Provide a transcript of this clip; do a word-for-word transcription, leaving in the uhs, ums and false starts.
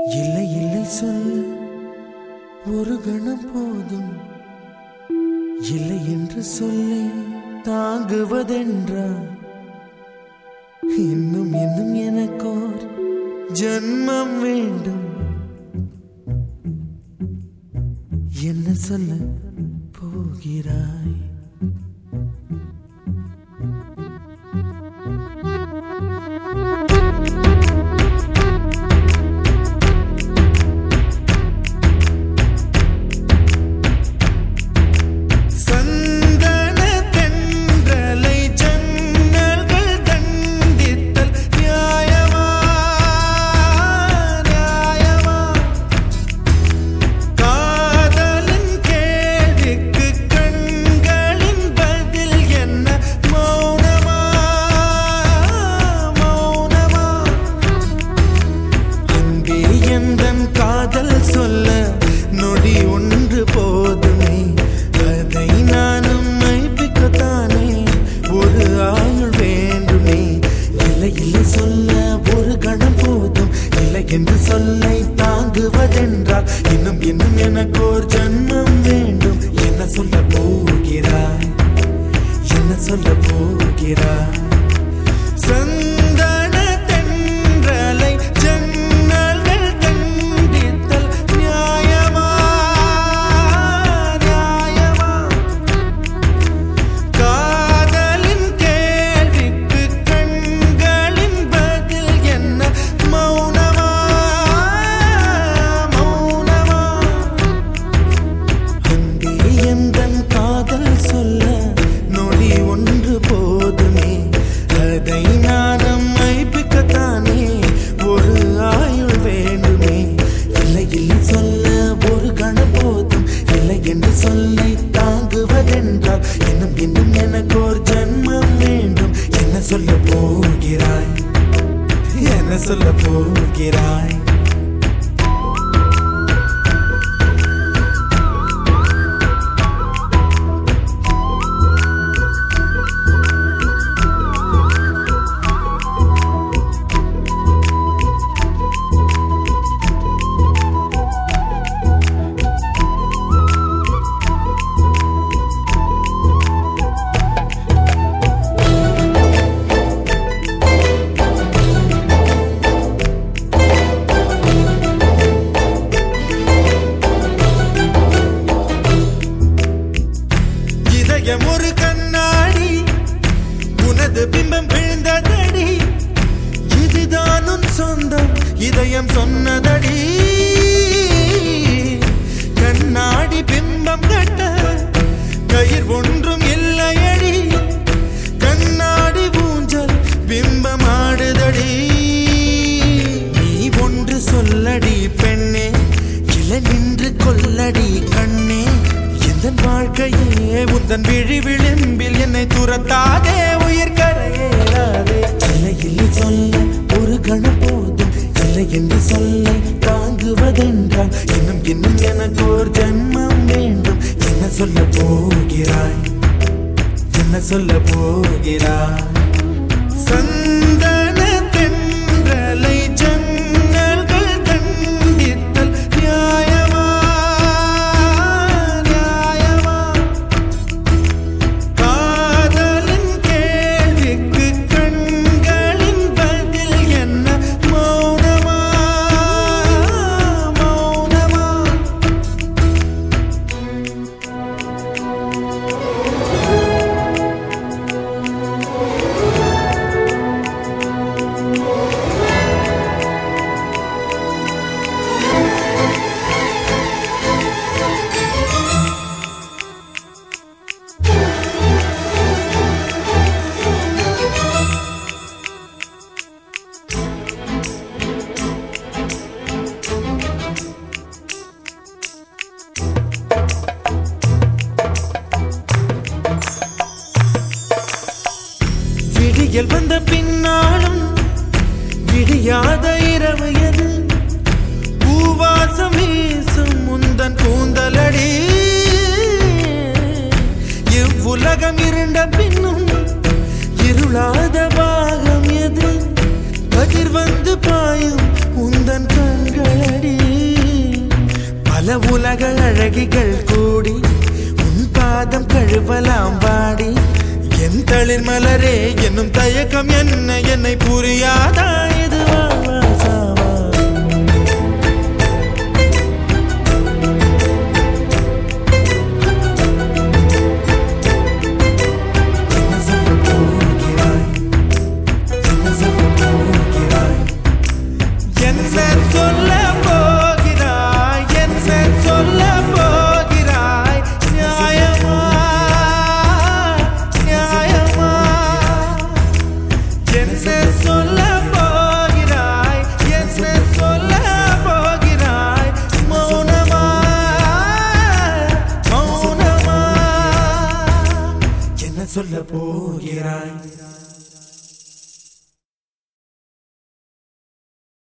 இல்லை இல்லை சொல்ல ஒரு கணம் போதும், இல்லை என்று சொல்லை தாங்குவதென்றா? இன்னும் இன்னும் எனக்கோர் ஜன்மம் வேண்டும். என்ன சொல்ல போகிறாய்? காதல் சொல்ல நொடி ஒன்று போதுமே, அதை நானும் மைப்பிக்கத்தானே ஒரு ஆயுள் வேண்டுமே. இல்லை இல்லை சொல்ல ஒரு கணம் போதும், இல்லை என்று சொல்லை தாங்குவதென்றால் இன்னும் இன்னும் எனக்கு ஒரு ஜன்மம் வேண்டும். என்ன சொல்ல போகிறாய்? என்ன சொல்ல போகிறாய்? சந்தன தென்றலை ஜன்னல்கள் கண்டித்தல் நியாயமா நியாயமா? காதலின் கேள்விக்கு கண்களின் பதில் என்ன மௌனமா மௌனமா? அன்பே எந்தன் காதல் சொல்ல நொடி ஒன்று போதுமே, அதை நானும் மைப்பிக்கத்தானே ஒரு ஆயுள் வேண்டுமே. இல்லை இல்லை சொல்ல ஒரு கணம் போதும், இல்லை என்று சொல்லை தாங்குவதென்றால் இன்னும் இன்னும் எனக்கு ஒரு ஜன்மம் வேண்டும். என்ன சொல்ல போகிறாய்? என்ன சொல்ல போகிறாய்? ஒரு கண்ணாடி உனது பிம்பம் விழுந்ததடி, இதுதான் உன் சொந்தம் இதயம் சொன்னதடி. கண்ணாடி பிம்பம் கட்ட கயிர் ஒன்றும் இல்லையடி, கண்ணாடி ஊஞ்சல் பிம்பம் ஆடுதடி. நீ ஒன்று சொல்லடி பெண்ணே, இலை நின்று கொல்லடி கண்ணே. எந்தன் வாழ்க்கையே உந்தன் விழி விளிம்பில் என்னை துரத்தாதே, உயிர் கரையேறாதே. இல்லை இல்லை சொல்ல ஒரு கணம் போதும், இல்லை என்று சொல்ல தாங்குவதென்றால் இன்னும் இன்னும் எனக்கு ஒரு ஜன்மம் வேண்டும். என்ன சொல்ல போகிறாய்? என்ன சொல்ல போகிறாய்? சந்தன தென்றலை ஜன்னல்கள் கண்டித்தல் நியாயமா நியாயமா? காதலின் கேள்விக்கு கண்களின் பதில் என்ன மௌனமா மௌனமா? விடியல் வந்த பின்னாலும் விடியாத இரவு எது? பூவாசம் வீசும் முந்தன் கூந்தலடி. இவ்வுலகம் இருண்ட பின்னும் இருளாத பாகம் எது? கதிர் வந்து பாயும் உந்தன் கண்களடி. பல உலக அழகிகள் கூடி உன் பாதம் கழுவலாம் வாடி என் தளிர் மலரே என்னும் தயக்கம் என்ன என்னை புரியாதா இதுவா